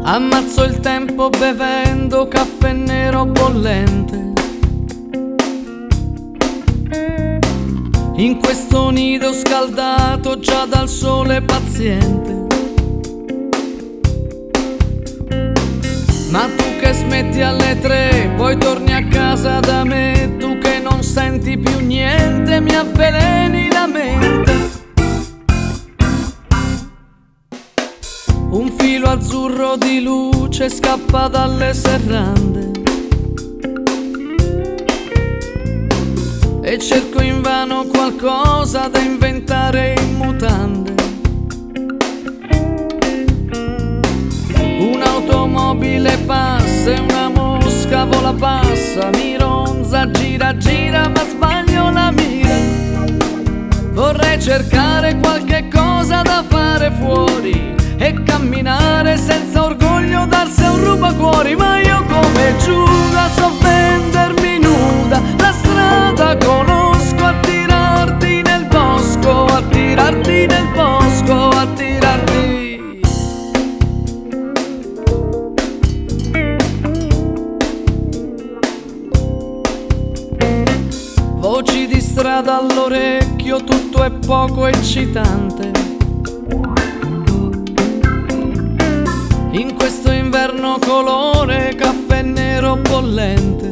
Ammazzo il tempo bevendo caffè nero bollente. In questo nido scaldato già dal sole paziente. Ma tu che smetti alle 3, poi torni a casa da me. Tu che non senti più niente, mi avveleni la mente. Un filo azzurro di luce scappa dalle serrande e cerco invano qualcosa da inventare in mutande. Un'automobile passa e una mosca vola passa, mi ronza, gira, gira, ma sbaglio la mira. Vorrei cercare qualche cosa da fare fuori e camminare senza orgoglio, darsi a un rubacuori. Ma io come Giuda so vendermi nuda, la strada conosco, attirarti nel bosco, attirarti nel bosco, attirarti. Voci di strada all'orecchio, tutto è poco eccitante. In questo inverno colore caffè nero bollente.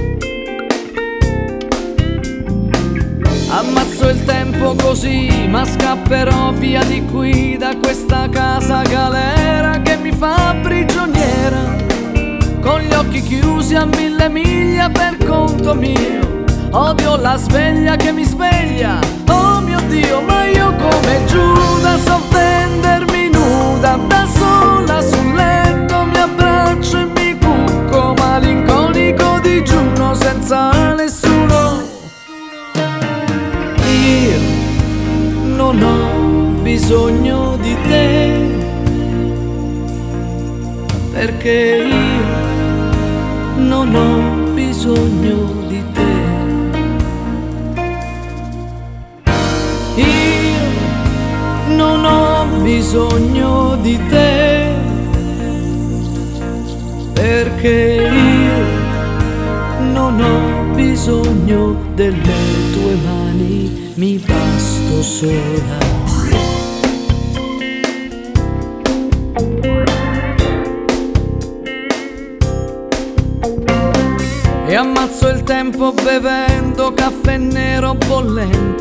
Ammazzo il tempo così, ma scapperò via di qui, da questa casa galera che mi fa prigioniera. Con gli occhi chiusi a 1000 miglia per conto mio, odio la sveglia che mi sveglia, oh mio Dio. Ma io come Giuda so vendermi nuda, da sola sul letto mi abbraccio e mi cucco, malinconico digiuno senza nessuno. Io non ho bisogno di te, perché io non ho bisogno di te. Io non ho bisogno di te, perché io non ho bisogno delle tue mani, mi basto sola. E ammazzo il tempo bevendo caffè nero bollente.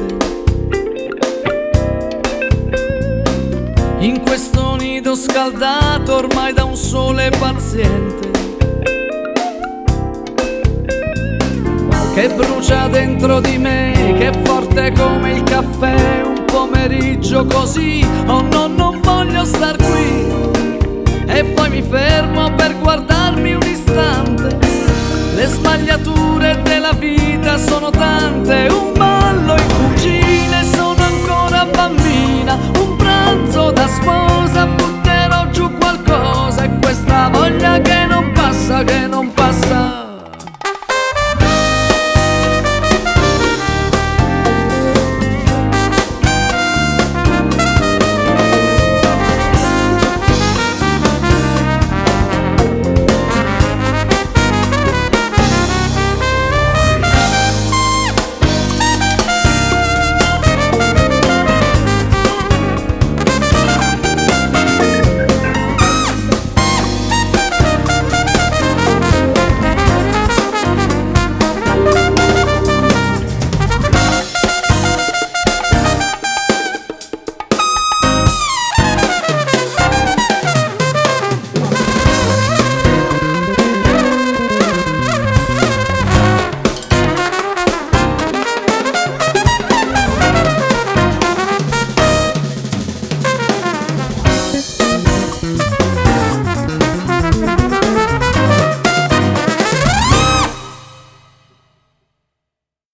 In questo nido scaldato ormai da un sole paziente, che brucia dentro di me, che è forte come il caffè. Un pomeriggio così, oh no, non voglio star qui. E poi mi fermo per guardarmi un istante. Le sbagliature della vita sono tante, un ballo in cucina e sono ancora bambina, un